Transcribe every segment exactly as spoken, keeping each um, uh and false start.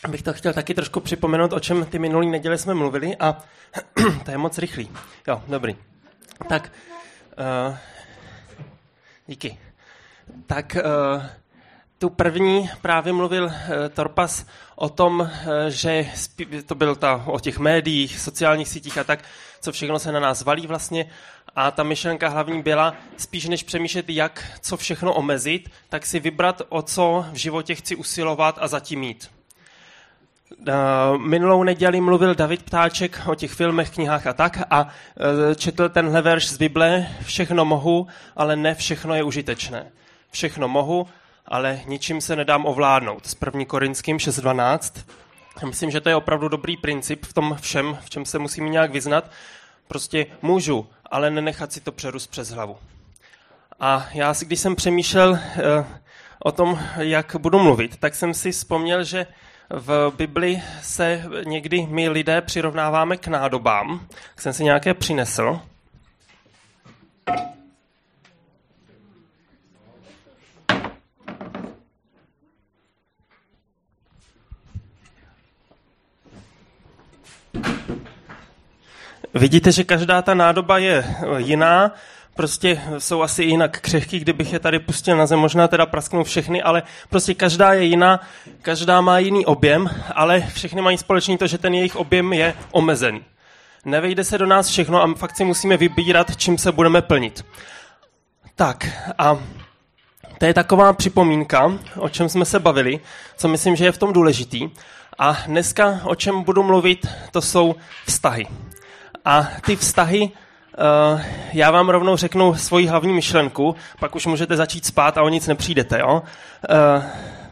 bych to chtěl taky trošku připomenout, o čem ty minulý neděle jsme mluvili a to je moc rychlý. Jo, dobrý. Tak, uh, díky. Tak uh, tu první právě mluvil uh, Torpas o tom, uh, že spí, to byl ta, o těch médiích, sociálních sítích a tak, co všechno se na nás valí vlastně. A ta myšlenka hlavní byla, spíš než přemýšlet, jak co všechno omezit, tak si vybrat, o co v životě chci usilovat a zatím jít. Minulou neděli mluvil David Ptáček o těch filmech, knihách a tak a četl tenhle verš z Bible, všechno mohu, ale ne všechno je užitečné. Všechno mohu, ale ničím se nedám ovládnout. Z první Korinským šest dvanáct. Myslím, že to je opravdu dobrý princip v tom všem, v čem se musíme nějak vyznat. Prostě můžu, ale nenechat si to přerůst přes hlavu. A já si, když jsem přemýšlel o tom, jak budu mluvit, tak jsem si vzpomněl, že v Bibli se někdy my lidé přirovnáváme k nádobám. Tak jsem si nějaké přinesl. Vidíte, že každá ta nádoba je jiná, prostě jsou asi jinak křehký, kdybych je tady pustil na zem, možná teda prasknou všechny, ale prostě každá je jiná, každá má jiný objem, ale všechny mají společný to, že ten jejich objem je omezený. Nevejde se do nás všechno a fakt si musíme vybírat, čím se budeme plnit. Tak a to je taková připomínka, o čem jsme se bavili, co myslím, že je v tom důležitý. A dneska, o čem budu mluvit, to jsou vztahy. A ty vztahy, uh, já vám rovnou řeknu svoji hlavní myšlenku, pak už můžete začít spát a o nic nepřijdete. Jo? Uh,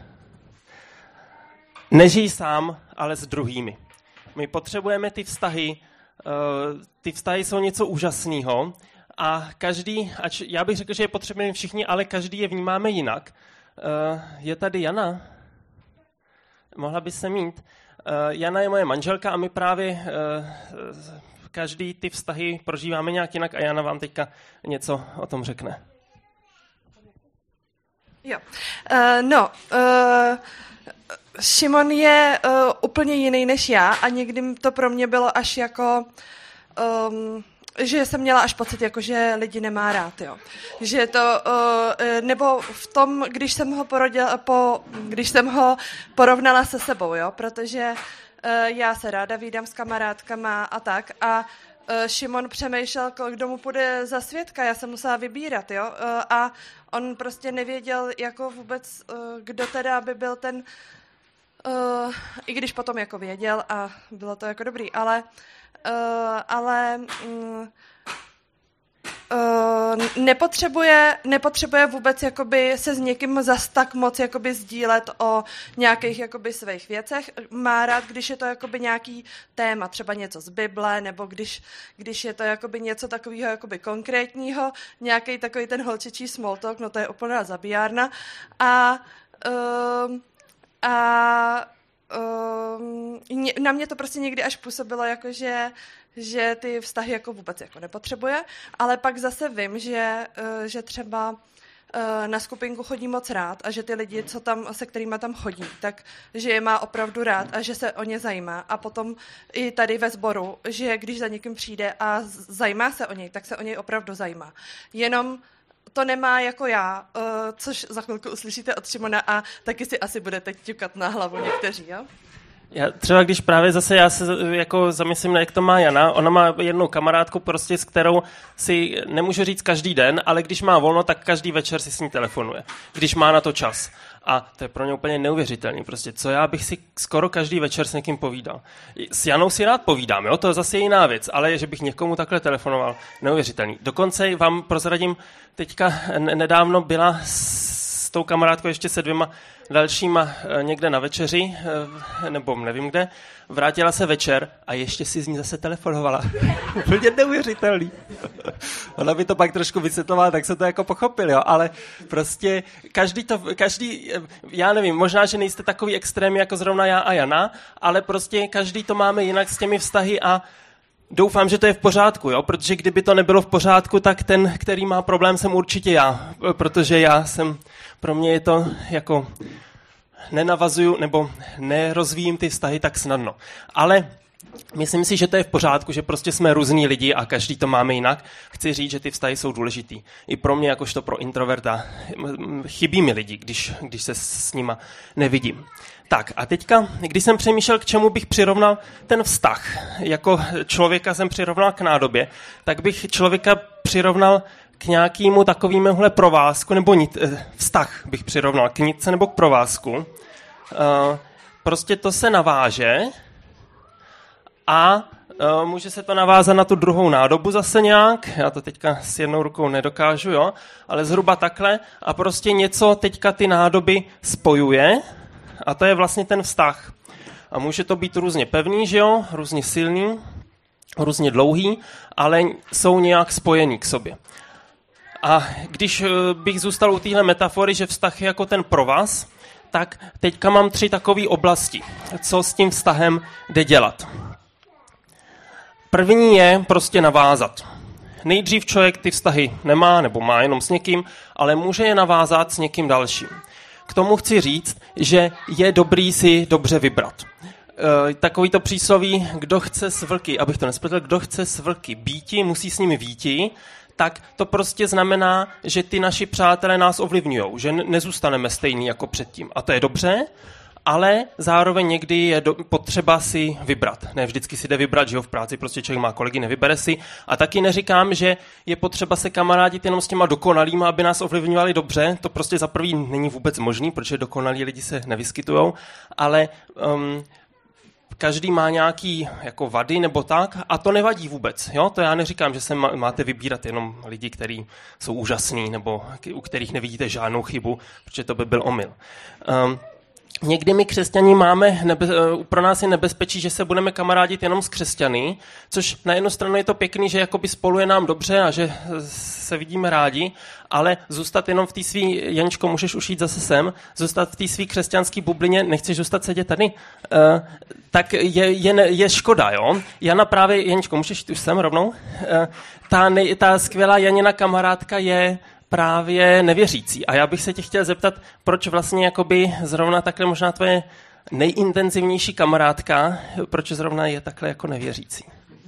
nežij sám, ale s druhými. My potřebujeme ty vztahy, uh, ty vztahy jsou něco úžasného a každý, ač já bych řekl, že je potřebujeme všichni, ale každý je vnímáme jinak. Uh, je tady Jana? Mohla by se mít. Uh, Jana je moje manželka a my právě... Uh, Každý ty vztahy prožíváme nějak jinak a Jana vám teďka něco o tom řekne. Jo. Uh, no, uh, Šimon je uh, úplně jiný než já a někdy to pro mě bylo až jako... Um, že jsem měla až pocit, jako, že lidi nemá rád, jo. Že to, uh, nebo v tom, když jsem ho porodila, po, když jsem ho porovnala se sebou, jo, protože uh, já se ráda vídám s kamarádkama a tak a uh, Šimon přemýšlel, kdo mu půjde za svědka, já jsem musela vybírat, jo, uh, a on prostě nevěděl, jako vůbec, uh, kdo teda by byl ten, uh, i když potom jako věděl a bylo to jako dobrý, ale Uh, ale um, uh, nepotřebuje, nepotřebuje vůbec jakoby se s někým zas tak moc jakoby sdílet o nějakých jakoby svých věcech. Má rád, když je to jakoby nějaký téma, třeba něco z Bible, nebo když, když je to jakoby něco takového jakoby konkrétního, nějaký takový ten holčičí small talk, no to je úplná zabijárna. A uh, a Um, na mě to prostě někdy až působilo, jako že, že ty vztahy jako vůbec jako nepotřebuje, ale pak zase vím, že, uh, že třeba uh, na skupinku chodí moc rád a že ty lidi, co tam, se kterými tam chodí, tak že je má opravdu rád a že se o ně zajímá. A potom i tady ve sboru, že když za někým přijde a zajímá se o něj, tak se o něj opravdu zajímá. Jenom to nemá jako já, uh, což za chvilku uslyšíte od Šimona a taky si asi budete ťukat na hlavu někteří, jo? Já třeba když právě zase já se jako zamyslím, jak to má Jana, ona má jednu kamarádku prostě, s kterou si nemůžu říct každý den, ale když má volno, tak každý večer si s ní telefonuje, když má na to čas. A to je pro ně úplně neuvěřitelný. Prostě, co já bych si skoro každý večer s někým povídal. S Janou si rád povídám, jo? To je zase jiná věc, ale že bych někomu takhle telefonoval, neuvěřitelný. Dokonce vám prozradím, teďka nedávno byla s tou kamarádkou ještě se dvěma dalšíma někde na večeři, nebo nevím kde, vrátila se večer a ještě si z ní zase telefonovala. Úplně neuvěřitelný. Ona by to pak trošku vysvětlovala, tak se to jako pochopil, jo, ale prostě každý to, každý, já nevím, možná, že nejste takový extrém jako zrovna já a Jana, ale prostě každý to máme jinak s těmi vztahy a doufám, že to je v pořádku, jo? Protože kdyby to nebylo v pořádku, tak ten, který má problém, jsem určitě já, protože já jsem, pro mě je to jako nenavazuju nebo nerozvíjím ty vztahy tak snadno. Ale myslím si, že to je v pořádku, že prostě jsme různí lidi a každý to máme jinak. Chci říct, že ty vztahy jsou důležitý. I pro mě, jakožto pro introverta, chybí mi lidi, když, když se s nima nevidím. Tak a teďka, když jsem přemýšlel, k čemu bych přirovnal ten vztah, jako člověka jsem přirovnal k nádobě, tak bych člověka přirovnal k nějakému takovémuhle provázku, nebo nit, vztah bych přirovnal k nitce nebo k provázku. Prostě to se naváže a může se to navázat na tu druhou nádobu zase nějak, já to teďka s jednou rukou nedokážu, jo, ale zhruba takhle a prostě něco teďka ty nádoby spojuje a to je vlastně ten vztah. A může to být různě pevný, že jo, různě silný, různě dlouhý, ale jsou nějak spojení k sobě. A když bych zůstal u téhle metafory, že vztah je jako ten provaz, tak teďka mám tři takové oblasti, co s tím vztahem jde dělat. První je prostě navázat. Nejdřív člověk ty vztahy nemá nebo má jenom s někým, ale může je navázat s někým dalším. K tomu chci říct, že je dobrý si dobře vybrat. E, takový to přísloví, kdo chce s vlky, abych to nespletl, kdo chce s vlky býti, musí s nimi býti, tak to prostě znamená, že ty naši přátelé nás ovlivňujou, že nezůstaneme stejný jako předtím. A to je dobře, ale zároveň někdy je do, potřeba si vybrat. Ne vždycky si jde vybrat, že jo, v práci prostě člověk má kolegy, nevybere si. A taky neříkám, že je potřeba se kamarádit jenom s těma dokonalýma, aby nás ovlivňovali dobře. To prostě za prvý není vůbec možný, protože dokonalí lidi se nevyskytujou, ale um, každý má nějaký jako vady nebo tak a to nevadí vůbec. Jo? To já neříkám, že se máte vybírat jenom lidi, kteří jsou úžasní nebo u kterých nevidíte žádnou chybu, protože to by byl omyl. Um, Někdy my křesťaní máme, nebe, pro nás je nebezpečí, že se budeme kamarádit jenom s křesťany, což na jednu stranu je to pěkný, že jakoby spolu je nám dobře a že se vidíme rádi, ale zůstat jenom v té svý, Janičko, můžeš už jít zase sem, zůstat v té svý křesťanské bublině, nechceš zůstat sedět tady, uh, tak je, je, je škoda, jo. Jana právě, Janičko, můžeš jít už sem rovnou? Uh, ta, nej, ta skvělá Janina kamarádka je právě nevěřící. A já bych se tě chtěl zeptat, proč vlastně jakoby zrovna takhle možná tvoje nejintenzivnější kamarádka, proč zrovna je takhle jako nevěřící?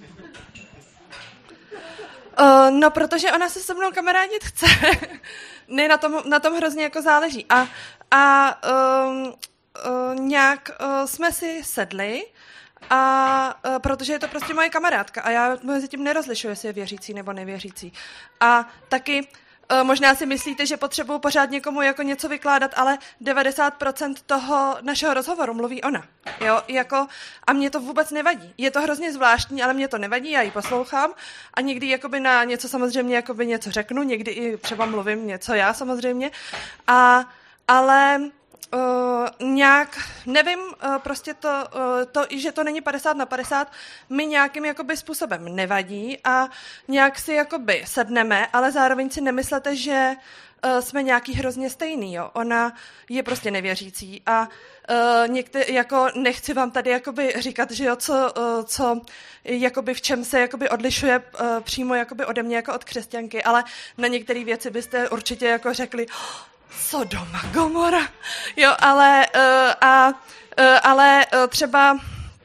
Uh, no, protože ona se se mnou kamarádit chce. ne, na tom, na tom hrozně jako záleží. A, a um, uh, nějak uh, jsme si sedli, a uh, protože je to prostě moje kamarádka a já mezi tím nerozlišuji, jestli je věřící nebo nevěřící. A taky možná si myslíte, že potřebuji pořád někomu jako něco vykládat, ale devadesát procent toho našeho rozhovoru mluví ona. Jo, jako, a mě to vůbec nevadí. Je to hrozně zvláštní, ale mě to nevadí, já ji poslouchám a někdy jakoby na něco samozřejmě jakoby něco řeknu, někdy i třeba mluvím něco já samozřejmě, a, ale Uh, nějak, nevím, uh, prostě to, uh, to, že to není padesát na padesát, mi nějakým jakoby způsobem nevadí a nějak si jakoby sedneme, ale zároveň si nemyslete, že uh, jsme nějaký hrozně stejný, jo. Ona je prostě nevěřící a uh, někde, jako nechci vám tady jakoby říkat, že jo, co, uh, co jakoby v čem se jakoby odlišuje uh, přímo jakoby ode mě jako od křesťanky, ale na některé věci byste určitě jako řekli, Sodoma, Gomora, jo, ale, uh, a, uh, ale uh, třeba, uh,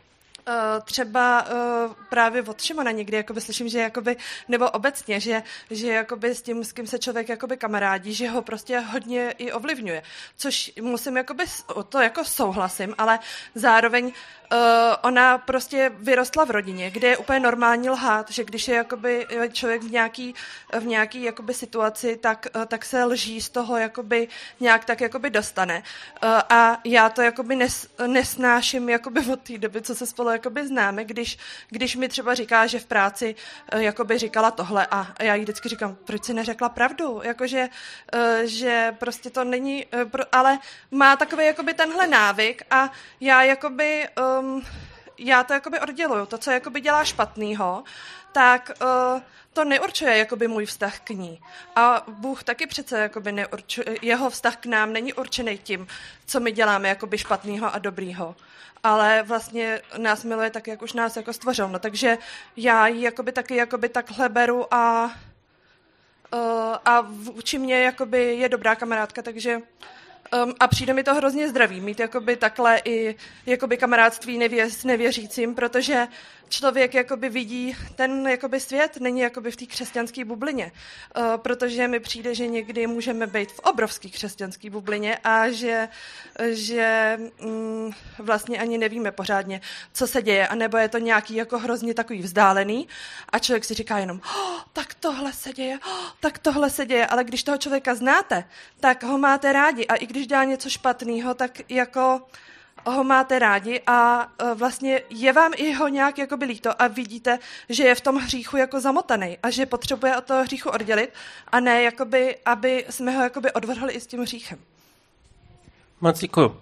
třeba uh, právě od Šimona někdy jakoby slyším, že jakoby, nebo obecně, že, že jakoby s tím, s kým se člověk jakoby kamarádí, že ho prostě hodně i ovlivňuje, což musím jakoby, to jako souhlasím, ale zároveň uh, ona prostě vyrostla v rodině, kde je úplně normální lhát, že když je jakoby člověk v nějaký, v nějaký jakoby situaci, tak, uh, tak se lží z toho jakoby nějak tak jakoby dostane. Uh, a já to jakoby nes, nesnáším jakoby od té doby, co se spolu jakoby známe, když, když mi třeba říká, že v práci uh, jakoby říkala tohle a já jí vždycky říkám, proč si neřekla pravdu, jakože, uh, že prostě to není, uh, pro, ale má takový jakoby tenhle návyk a já jakoby um, já to jakoby odděluju. To, co jakoby dělá špatnýho, tak uh, to neurčuje jakoby můj vztah k ní. A Bůh taky přece jakoby neurčuje, jeho vztah k nám není určený tím, co my děláme jakoby špatnýho a dobrýho. Ale vlastně nás miluje tak, jak už nás jako stvořil. No, takže já ji jakoby taky jakoby takhle beru a, uh, a vůči mě jakoby je dobrá kamarádka, takže Um, a přijde mi to hrozně zdravý, mít jakoby takhle i jakoby kamarádství nevě, s nevěřícím, protože člověk jakoby vidí ten jakoby svět, není jakoby v té křesťanské bublině. Uh, protože mi přijde, že někdy můžeme být v obrovské křesťanské bublině a že, že um, vlastně ani nevíme pořádně, co se děje, anebo je to nějaký jako hrozně takový vzdálený a člověk si říká jenom, oh, tak tohle se děje, oh, tak tohle se děje, ale když toho člověka znáte, tak ho máte rádi a i když dělá něco špatného, tak jako ho máte rádi a vlastně je vám i ho nějak jakoby líto a vidíte, že je v tom hříchu jako zamotaný a že potřebuje od toho hříchu oddělit a ne jakoby, aby jsme ho jakoby odvrhli i s tím hříchem. Moc děkuju.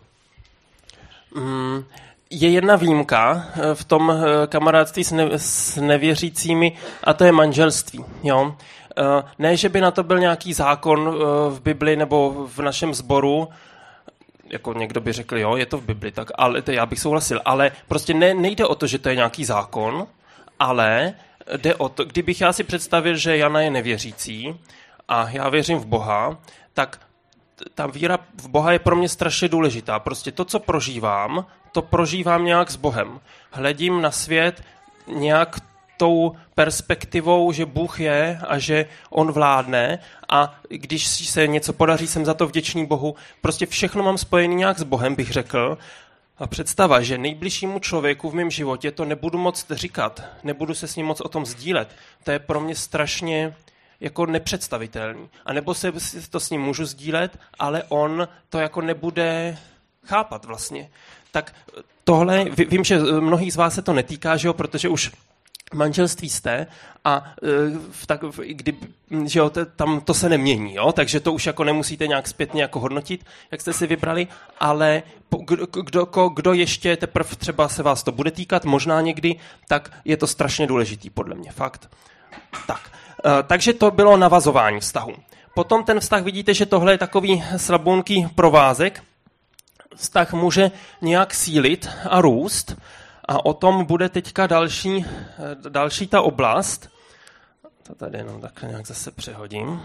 Mm, je jedna výjimka v tom kamarádství s, ne, s nevěřícími a to je manželství. Jo? Ne, že by na to byl nějaký zákon v Bibli nebo v našem sboru, jako někdo by řekl, jo, je to v Bibli, tak ale to já bych souhlasil, ale prostě ne, nejde o to, že to je nějaký zákon, ale jde o to, kdybych já si představil, že Jana je nevěřící a já věřím v Boha, tak ta víra v Boha je pro mě strašně důležitá. Prostě to, co prožívám, to prožívám nějak s Bohem. Hledím na svět nějak tou perspektivou, že Bůh je a že on vládne a když se něco podaří, jsem za to vděčný Bohu. Prostě všechno mám spojený nějak s Bohem, bych řekl. A představa, že nejbližšímu člověku v mém životě to nebudu moc říkat, nebudu se s ním moc o tom sdílet, to je pro mě strašně jako nepředstavitelný. A nebo se to s ním můžu sdílet, ale on to jako nebude chápat vlastně. Tak tohle, vím, že mnohých z vás se to netýká, že jo, protože už manželství jste a v tak, v, kdy, že jo, tam to se nemění, jo? Takže to už jako nemusíte nějak zpětně jako hodnotit, jak jste si vybrali, ale kdo, kdo, kdo ještě teprve třeba se vás to bude týkat, možná někdy, tak je to strašně důležitý podle mě, fakt. Tak, takže to bylo navazování vztahu. Potom ten vztah, vidíte, že tohle je takový slabunký provázek. Vztah může nějak sílit a růst, a o tom bude teďka další, další ta oblast. To tady jenom takhle nějak zase přehodím.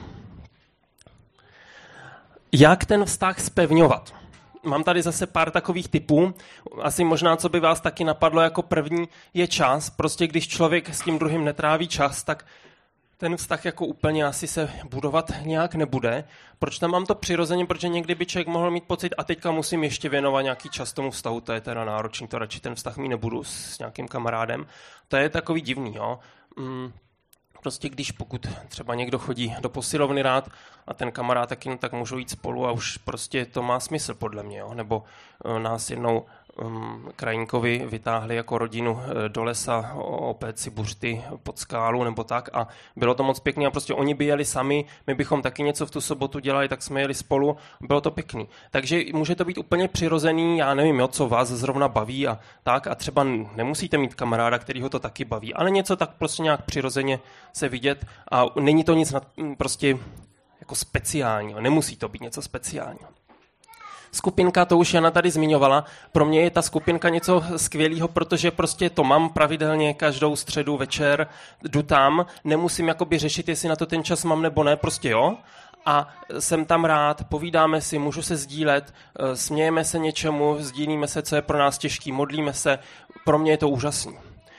Jak ten vztah zpevňovat? Mám tady zase pár takových typů. Asi možná, co by vás taky napadlo jako první, je čas. Prostě když člověk s tím druhým netráví čas, tak ten vztah jako úplně asi se budovat nějak nebude. Proč tam mám to přirozeně? Protože někdy by člověk mohl mít pocit, a teďka musím ještě věnovat nějaký čas tomu vztahu, to je teda náročný, to radši ten vztah mít nebudu s nějakým kamarádem. To je takový divný, jo. Mm, prostě když pokud třeba někdo chodí do posilovny rád a ten kamarád taky, no, tak můžou jít spolu a už prostě to má smysl podle mě, jo. Nebo uh, nás jednou Um, Krajinkovi vytáhli jako rodinu do lesa opět si buřty pod skálu nebo tak a bylo to moc pěkný a prostě oni by jeli sami, my bychom taky něco v tu sobotu dělali, tak jsme jeli spolu, bylo to pěkný. Takže může to být úplně přirozený, já nevím, jo, co vás zrovna baví a tak a třeba nemusíte mít kamaráda, který ho to taky baví, ale něco tak prostě nějak přirozeně se vidět a není to nic nad, prostě jako speciálního, nemusí to být něco speciálního. Skupinka, to už Jana tady zmiňovala, pro mě je ta skupinka něco skvělého, protože prostě to mám pravidelně každou středu večer, jdu tam, nemusím jakoby řešit, jestli na to ten čas mám nebo ne, prostě jo. A jsem tam rád, povídáme si, můžu se sdílet, smějeme se něčemu, sdílíme se, co je pro nás těžký, modlíme se, pro mě je to úžasný.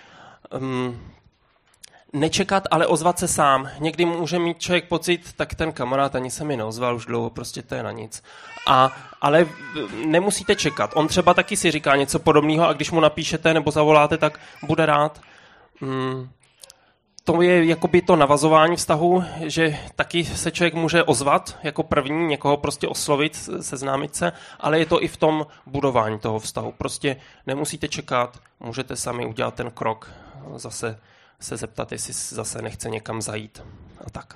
Um, Nečekat, ale ozvat se sám. Někdy může mít člověk pocit, tak ten kamarád ani se mi neozval už dlouho, prostě to je na nic. A, ale nemusíte čekat. On třeba taky si říká něco podobného a když mu napíšete nebo zavoláte, tak bude rád. Hmm. To je jakoby to navazování vztahu, že taky se člověk může ozvat jako první, někoho prostě oslovit, seznámit se, ale je to i v tom budování toho vztahu. Prostě nemusíte čekat, můžete sami udělat ten krok, zase se zeptat, jestli zase nechce někam zajít. A tak.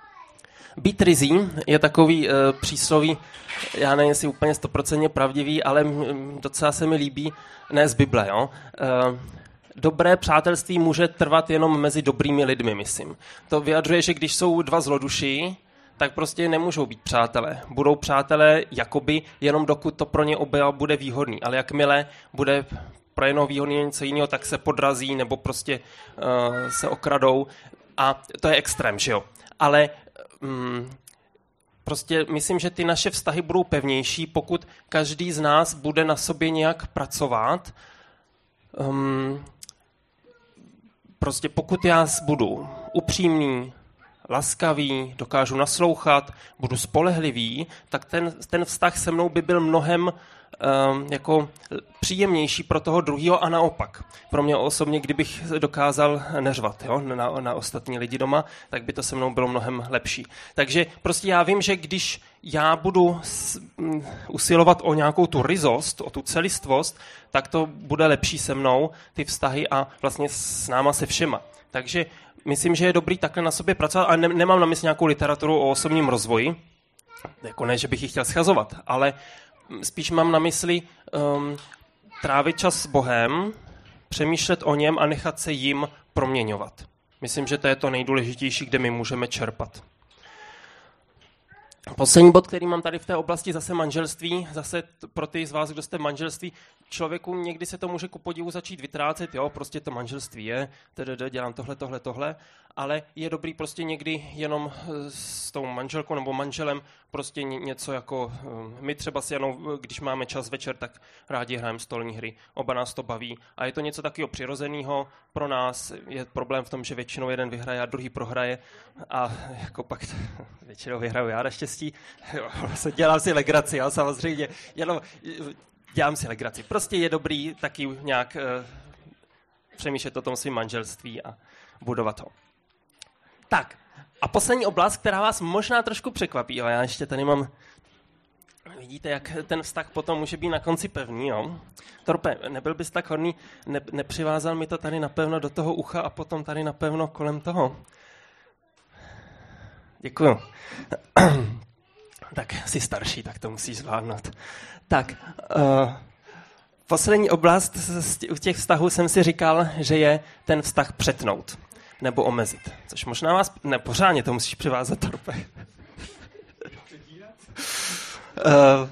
Být rizí je takový e, přísloví, já nevím, jestli úplně stoprocentně pravdivý, ale m, docela se mi líbí, ne z Bible, jo. E, dobré přátelství může trvat jenom mezi dobrými lidmi, myslím. To vyjadřuje, že když jsou dva zloduši, tak prostě nemůžou být přátelé. Budou přátelé jakoby jenom dokud to pro ně oba bude výhodný, ale jakmile bude pro jednoho výhodný něco jiného, tak se podrazí nebo prostě uh, se okradou a to je extrém, že jo. Ale um, prostě myslím, že ty naše vztahy budou pevnější, pokud každý z nás bude na sobě nějak pracovat. Um, prostě pokud já budu upřímný, laskavý, dokážu naslouchat, budu spolehlivý, tak ten, ten vztah se mnou by byl mnohem um, jako příjemnější pro toho druhého a naopak. Pro mě osobně, kdybych dokázal neřvat, jo, na, na ostatní lidi doma, tak by to se mnou bylo mnohem lepší. Takže prostě já vím, že když já budu s, um, usilovat o nějakou tu ryzost, o tu celistvost, tak to bude lepší se mnou, ty vztahy a vlastně s náma se všema. Takže myslím, že je dobrý takhle na sobě pracovat, ale ne, nemám na mysli nějakou literaturu o osobním rozvoji, jako ne, že bych ji chtěl schazovat, ale spíš mám na mysli um, trávit čas s Bohem, přemýšlet o něm a nechat se jim proměňovat. Myslím, že to je to nejdůležitější, kde my můžeme čerpat. Poslední bod, který mám tady v té oblasti, zase manželství, zase pro ty z vás, kdo jste v manželství, člověku někdy se to může ku podivu začít vytrácet, jo, prostě to manželství je, tdd, dělám tohle, tohle, tohle, ale je dobrý prostě někdy jenom s tou manželkou nebo manželem prostě něco jako, my třeba si jenom, když máme čas večer, tak rádi hrajeme stolní hry, oba nás to baví a je to něco takového přirozeného pro nás, je problém v tom, že většinou jeden vyhraje a druhý prohraje a jako pak většinou vyhraju já naštěstí, dělám si legraci, jo, samozřejmě, jenom dělám si legraci. Prostě je dobrý taky nějak uh, přemýšlet o tom svým manželství a budovat ho. Tak, a poslední oblast, která vás možná trošku překvapí, ale já ještě tady mám, vidíte, jak ten vztah potom může být na konci pevný, jo? Torpe, nebyl bys tak hodný, ne, nepřivázal mi to tady napevno do toho ucha a potom tady napevno kolem toho. Děkuju. Tak, jsi starší, tak to musíš zvládnout. Tak, uh, poslední oblast u těch vztahů jsem si říkal, že je ten vztah přetnout nebo omezit. Což možná vás... Ne, pořádně to musíš přivázat, Torpe. uh,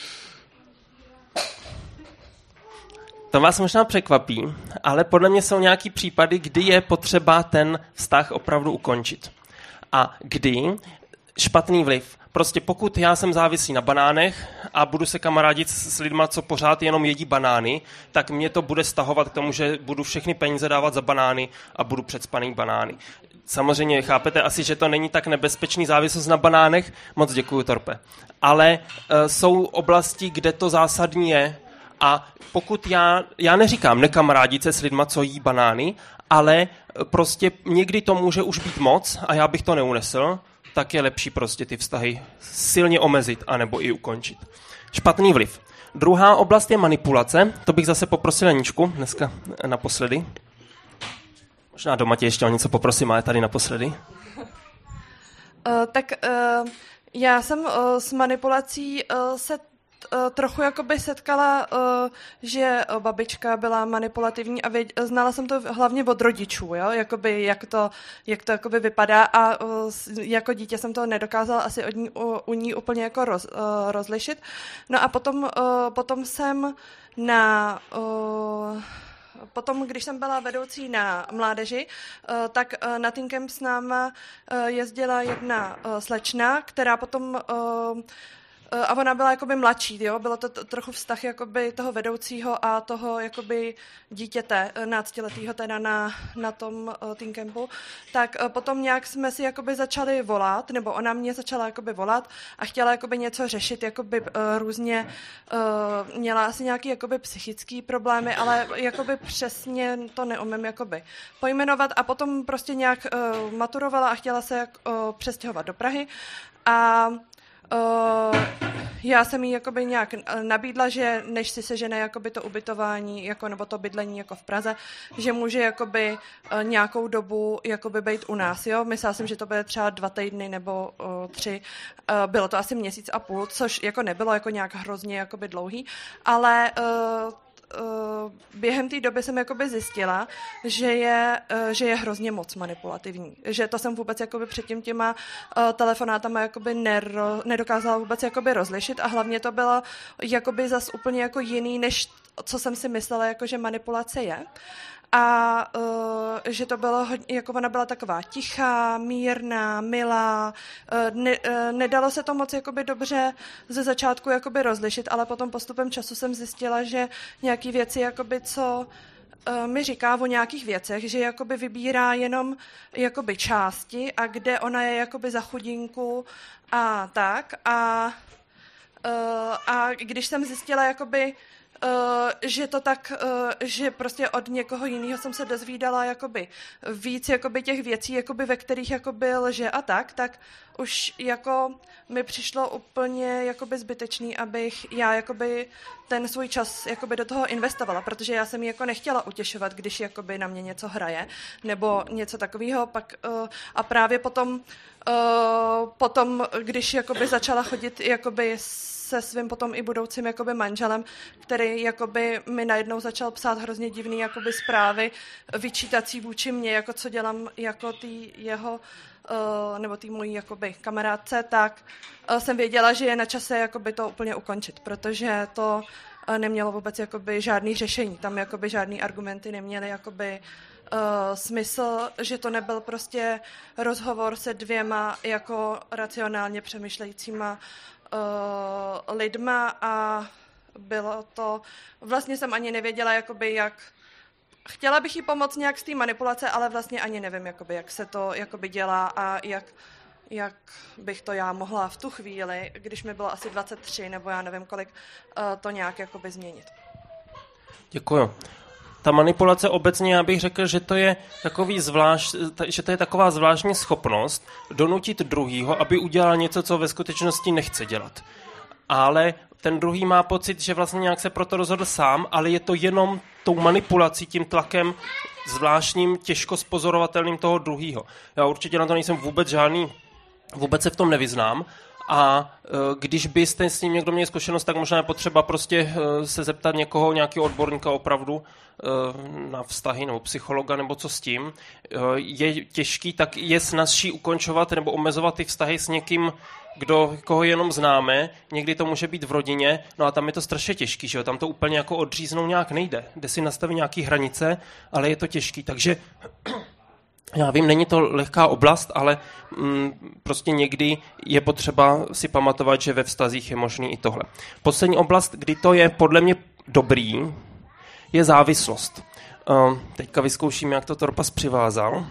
to vás možná překvapí, ale podle mě jsou nějaký případy, kdy je potřeba ten vztah opravdu ukončit. A kdy špatný vliv. Prostě pokud já jsem závislý na banánech a budu se kamarádit s lidma, co pořád jenom jedí banány, tak mě to bude stahovat k tomu, že budu všechny peníze dávat za banány a budu předspaný banány. Samozřejmě chápete asi, že to není tak nebezpečný závislost na banánech. Moc děkuju, Torpe. Ale e, jsou oblasti, kde to zásadní je a pokud já, já neříkám nekamarádit se s lidma, co jí banány, ale prostě někdy to může už být moc a já bych to neunesl, tak je lepší prostě ty vztahy silně omezit anebo i ukončit. Špatný vliv. Druhá oblast je manipulace. To bych zase poprosil Aničku dneska naposledy. Možná doma tě ještě o něco poprosím, ale tady naposledy. Uh, tak uh, já jsem uh, s manipulací uh, se trochu jakoby setkala, že babička byla manipulativní a věd, znala jsem to hlavně od rodičů, jo? Jakoby, jak to, jak to jakoby vypadá a jako dítě jsem to nedokázala asi od ní, u, u ní úplně jako roz, rozlišit. No a potom, potom jsem na... Potom, když jsem byla vedoucí na mládeži, tak na Teen Camp s náma jezdila jedna slečna, která potom... A ona byla jakoby mladší, jo? Bylo to t- trochu vztah jakoby toho vedoucího a toho jakoby dítěte náctiletého teda na, na tom uh, Teen Campu. Tak uh, potom nějak jsme si jakoby začali volat, nebo ona mě začala jakoby volat a chtěla jakoby něco řešit, jakoby uh, různě uh, měla asi nějaký jakoby psychický problémy, ale jakoby přesně to neumím jakoby pojmenovat a potom prostě nějak uh, maturovala a chtěla se jak, uh, přestěhovat do Prahy a Uh, já jsem jí jakoby nějak nabídla, že než si sežene jakoby to ubytování jako, nebo to bydlení jako v Praze, že může jakoby uh, nějakou dobu jakoby být u nás. Jo? Myslela jsem, že to bude třeba dva týdny nebo uh, tři. Uh, bylo to asi měsíc a půl, což jako nebylo jako nějak hrozně jakoby dlouhý, ale uh, během té doby jsem jakoby zjistila, že je, že je hrozně moc manipulativní. Že to jsem vůbec jakoby předtím těma telefonátama jakoby nero, nedokázala vůbec jakoby rozlišit a hlavně to bylo jakoby zas úplně jako jiný, než co jsem si myslela, jako že manipulace je. A uh, že to bylo hodně, jako ona byla taková tichá, mírná, milá, uh, ne, uh, nedalo se to moc jakoby dobře ze začátku jakoby rozlišit, ale potom postupem času jsem zjistila, že nějaký věci, jakoby, co uh, mi říká o nějakých věcech, že jakoby vybírá jenom jakoby části a kde ona je jakoby za chudinku a tak. A, uh, a když jsem zjistila, jakoby, Uh, že to tak, uh, že prostě od někoho jiného jsem se dozvídala jakoby víc jakoby těch věcí, jakoby ve kterých jakoby lže a tak, tak už jako mi přišlo úplně jakoby zbytečný, abych já jakoby ten svůj čas jakoby do toho investovala, protože já jsem ji jako nechtěla utěšovat, když jakoby na mě něco hraje, nebo něco takového, pak uh, a právě potom, uh, potom, když jakoby začala chodit jakoby se svým potom i budoucím jakoby manželem, který jakoby mi najednou začal psát hrozně divný jakoby zprávy vyčítací vůči mně, jako co dělám jako tý jeho uh, nebo tý mojí jakoby kamarádce, tak uh, jsem věděla, že je na čase jakoby to úplně ukončit, protože to uh, nemělo vůbec jakoby žádný řešení, tam jakoby žádný argumenty neměly jakoby uh, smysl, že to nebyl prostě rozhovor se dvěma jako racionálně přemýšlejícíma Uh, lidma a bylo to, vlastně jsem ani nevěděla, jakoby jak, chtěla bych jí pomoct nějak z té manipulace, ale vlastně ani nevím, jakoby, jak se to jakoby dělá a jak, jak bych to já mohla v tu chvíli, když mi bylo asi dvacet tři nebo já nevím kolik, uh, to nějak jakoby změnit. Děkuju. Ta manipulace obecně, já bych řekl, že to je takový zvlášť, že to je taková zvláštní schopnost donutit druhýho, aby udělal něco, co ve skutečnosti nechce dělat. Ale ten druhý má pocit, že vlastně nějak se proto rozhodl sám, ale je to jenom tou manipulací, tím tlakem zvláštním, těžko spozorovatelným toho druhýho. Já určitě na to nejsem vůbec žádný, vůbec se v tom nevyznám. A když byste s ním někdo měl zkušenost, tak možná je potřeba prostě se zeptat někoho, nějakého odborníka opravdu na vztahy nebo psychologa nebo co s tím. Je těžký, tak je snazší ukončovat nebo omezovat ty vztahy s někým, kdo, koho jenom známe. Někdy to může být v rodině, no a tam je to strašně těžký, že jo? Tam to úplně jako odříznout nějak nejde. Jde si nastavit nějaký hranice, ale je to těžký, takže já vím, není to lehká oblast, ale mm, prostě někdy je potřeba si pamatovat, že ve vztazích je možný i tohle. Poslední oblast, kdy to je podle mě dobrý, je závislost. Uh, teďka vyzkouším, jak to Torpas přivázal.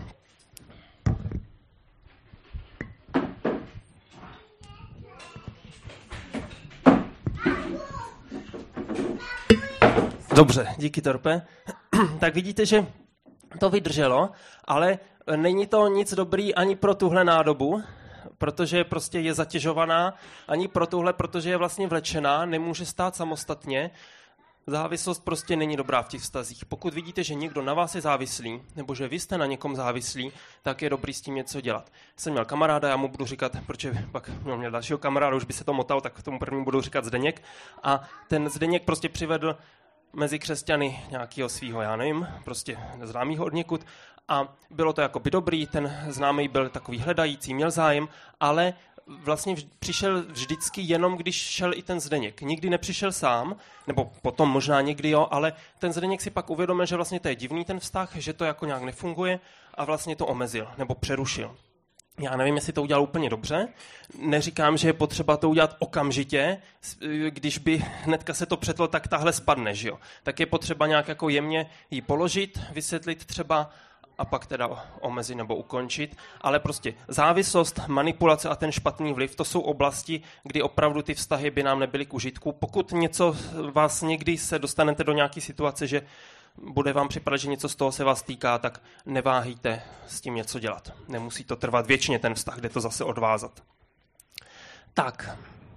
Dobře, díky Torpe. Tak vidíte, že to vydrželo, ale není to nic dobrý ani pro tuhle nádobu, protože prostě je zatěžovaná, ani pro tuhle, protože je vlastně vlečená, nemůže stát samostatně. Závislost prostě není dobrá v těch vztazích. Pokud vidíte, že někdo na vás je závislý, nebo že vy jste na někom závislí, tak je dobrý s tím něco dělat. Jsem měl kamaráda, já mu budu říkat, protože pak no, měl dalšího kamaráda, už by se to motal, tak tomu prvnímu budu říkat Zdeněk. A ten Zdeněk prostě přivedl mezi křesťany nějakého svýho, já nevím, prostě známýho od někud. A bylo to jakoby dobrý, ten známý byl takový hledající, měl zájem, ale vlastně vž- přišel vždycky jenom, když šel i ten Zdeněk. Nikdy nepřišel sám, nebo potom možná někdy jo, ale ten Zdeněk si pak uvědomil, že vlastně to je divný ten vztah, že to jako nějak nefunguje a vlastně to omezil nebo přerušil. Já nevím, jestli to udělal úplně dobře. Neříkám, že je potřeba to udělat okamžitě. Když by hnedka se to přetlo, tak tahle spadne, že jo? Tak je potřeba nějak jako jemně ji položit, vysvětlit třeba a pak teda omezit nebo ukončit. Ale prostě závislost, manipulace a ten špatný vliv, to jsou oblasti, kdy opravdu ty vztahy by nám nebyly k užitku. Pokud něco vás někdy se dostanete do nějaké situace, že bude vám připadat, že něco z toho se vás týká, tak neváhejte s tím něco dělat. Nemusí to trvat věčně ten vztah, kde to zase odvázat. Tak.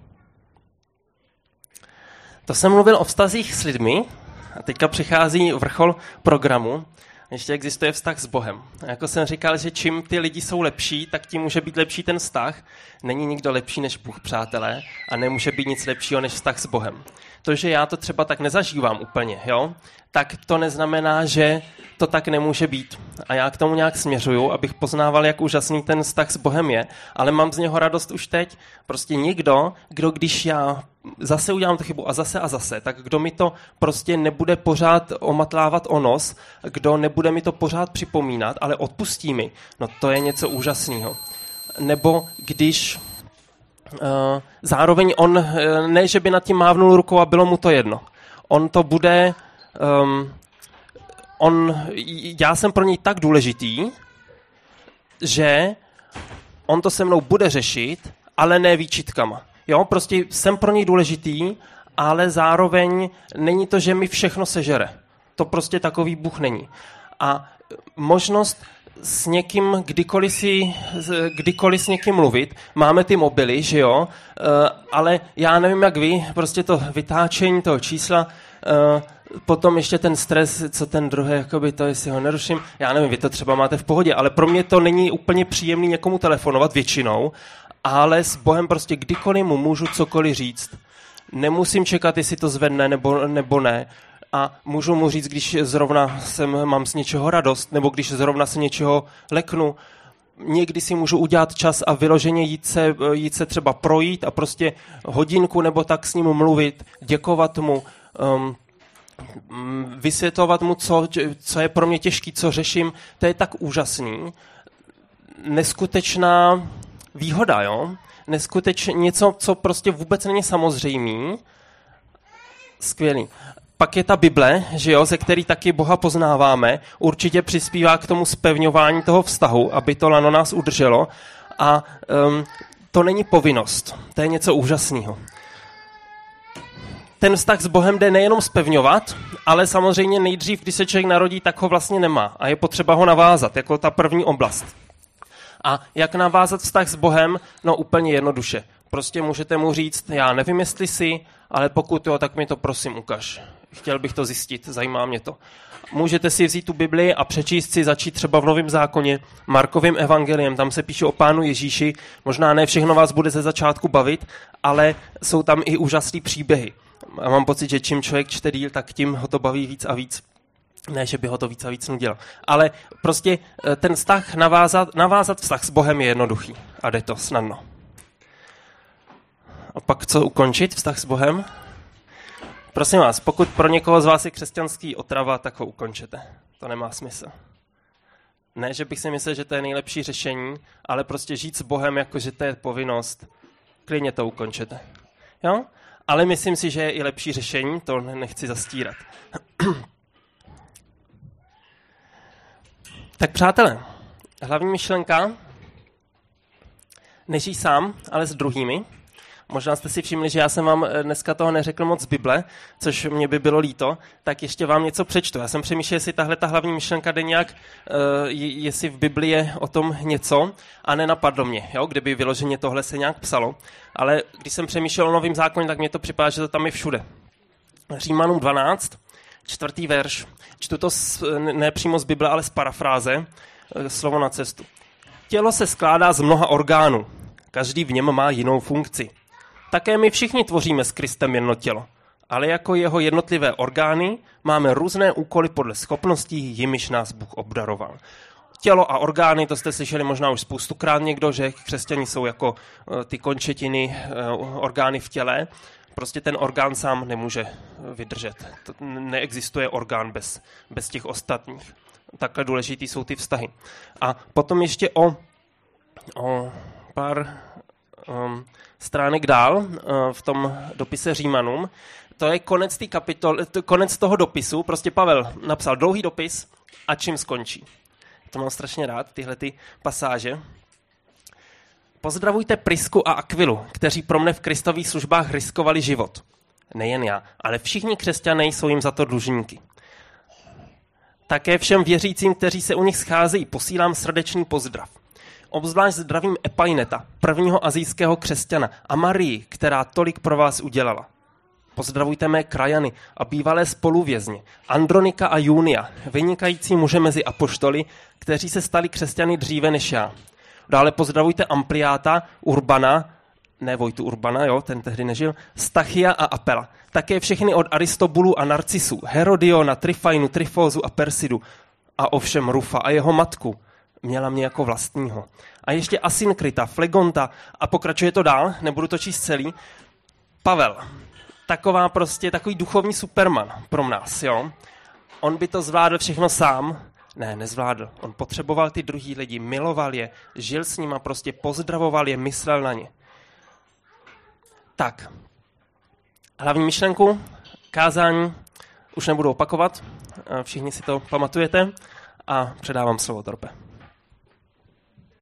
To jsem mluvil o vztazích s lidmi a teďka přichází vrchol programu. Ještě existuje vztah s Bohem. A jako jsem říkal, že čím ty lidi jsou lepší, tak tím může být lepší ten vztah. Není nikdo lepší než Bůh, přátelé, a nemůže být nic lepšího než vztah s Bohem. To, že já to třeba tak nezažívám úplně, jo, tak to neznamená, že to tak nemůže být. A já k tomu nějak směřuju, abych poznával, jak úžasný ten vztah s Bohem je, ale mám z něho radost už teď. Prostě někdo, kdo když já zase udělám tu chybu a zase a zase, tak kdo mi to prostě nebude pořád omatlávat o nos, kdo nebude mi to pořád připomínat, ale odpustí mi, no to je něco úžasného. Nebo když uh, zároveň on, ne, že by nad tím mávnul rukou a bylo mu to jedno. On to bude, um, on, já jsem pro něj tak důležitý, že on to se mnou bude řešit, ale ne výčitkama. Jo, prostě jsem pro něj důležitý, ale zároveň není to, že mi všechno sežere. To prostě takový Bůh není. A možnost s někým, kdykoliv, si, kdykoliv s někým mluvit, máme ty mobily, že jo, ale já nevím, jak vy, prostě to vytáčení toho čísla, potom ještě ten stres, co ten druhý, jakoby to, jestli ho neruším, já nevím, vy to třeba máte v pohodě, ale pro mě to není úplně příjemný někomu telefonovat většinou, ale s Bohem prostě kdykoliv mu můžu cokoliv říct. Nemusím čekat, jestli to zvedne nebo, nebo ne. A můžu mu říct, když zrovna jsem, mám z něčeho radost, nebo když zrovna se něčeho leknu. Někdy si můžu udělat čas a vyloženě jít se, jít se třeba projít a prostě hodinku nebo tak s ním mluvit, děkovat mu, um, vysvětlovat mu, co, co je pro mě těžký, co řeším. To je tak úžasný. Neskutečná výhoda, jo? Neskutečně něco, co prostě vůbec není samozřejmý. Skvělý. Pak je ta Bible, že jo, ze který taky Boha poznáváme, určitě přispívá k tomu zpevňování toho vztahu, aby to lano nás udrželo. A um, to není povinnost, to je něco úžasného. Ten vztah s Bohem jde nejenom zpevňovat, ale samozřejmě nejdřív, když se člověk narodí, tak ho vlastně nemá. A je potřeba ho navázat, jako ta první oblast. A jak navázat vztah s Bohem? No úplně jednoduše. Prostě můžete mu říct, já nevím, jestli jsi, ale pokud jo, tak mi to prosím ukaž. Chtěl bych to zjistit, zajímá mě to. Můžete si vzít tu Bibli a přečíst si, začít třeba v Novém zákoně, Markovým evangeliem, tam se píše o Pánu Ježíši, možná ne všechno vás bude ze začátku bavit, ale jsou tam i úžasný příběhy. A mám pocit, že čím člověk čte díl, tak tím ho to baví víc a víc. Ne, že by ho to víc a víc nudilo. Ale prostě ten vztah, navázat, navázat vztah s Bohem je jednoduchý. A jde to snadno. A pak co ukončit vztah s Bohem? Prosím vás, pokud pro někoho z vás je křesťanský otrava, tak ho ukončete. To nemá smysl. Ne, že bych si myslel, že to je nejlepší řešení, ale prostě žít s Bohem, jako že to je povinnost, klidně to ukončete. Jo? Ale myslím si, že je i lepší řešení, to nechci zastírat. Tak přátelé, hlavní myšlenka, nežij sám, ale s druhými. Možná jste si všimli, že já jsem vám dneska toho neřekl moc z Bible, což mě by bylo líto, tak ještě vám něco přečtu. Já jsem přemýšlel, jestli tahle ta hlavní myšlenka jde nějak, jestli v Bibli je o tom něco a nenapadlo mě, jo, kdyby vyloženě tohle se nějak psalo. Ale když jsem přemýšlel o Novém zákoně, tak mě to připadá, že to tam je všude. Římanům dvanáct, čtvrtý verš. Čtu to z, ne přímo z Bible, ale z parafráze, slovo na cestu. Tělo se skládá z mnoha orgánů. Každý v něm má jinou funkci. Také my všichni tvoříme s Kristem jedno tělo, ale jako jeho jednotlivé orgány máme různé úkoly podle schopností, jimiž nás Bůh obdaroval. Tělo a orgány, to jste slyšeli možná už spoustukrát někdo, že křesťani jsou jako ty končetiny, orgány v těle. Prostě ten orgán sám nemůže vydržet. Neexistuje orgán bez, bez těch ostatních. Takhle důležitý jsou ty vztahy. A potom ještě o, o pár um, stránek dál uh, v tom dopise Římanům. To je konec, tý kapitol, konec toho dopisu. Prostě Pavel napsal dlouhý dopis a čím skončí. To mám strašně rád, tyhle ty pasáže. Pozdravujte Prisku a Akvilu, kteří pro mne v Kristových službách riskovali život. Nejen já, ale všichni křesťané jsou jim za to dlužníky. Také všem věřícím, kteří se u nich scházejí, posílám srdečný pozdrav. Obzvlášť zdravím Epaineta, prvního asijského křesťana, a Marii, která tolik pro vás udělala. Pozdravujte mé krajany a bývalé spoluvězně, Andronika a Junia, vynikající muže mezi apoštoly, kteří se stali křesťany dříve než já. Dále pozdravujte Ampliáta, Urbana, ne Vojtu Urbana, jo, ten tehdy nežil, Stachia a Apela. Také všechny od Aristobulu a Narcisu, Herodiona, Tryfainu, Tryfózu a Persidu. A ovšem Rufa a jeho matku měla mě jako vlastního. A ještě Asynkrita, Flegonta a pokračuje to dál, nebudu to číst celý. Pavel, taková prostě, takový duchovní superman pro nás, jo. On by to zvládl všechno sám. Ne, nezvládl. On potřeboval ty druhý lidi, miloval je, žil s nima, prostě pozdravoval je, myslel na ně. Tak, hlavní myšlenku, kázání už nebudu opakovat, všichni si to pamatujete a předávám slovo Torpe.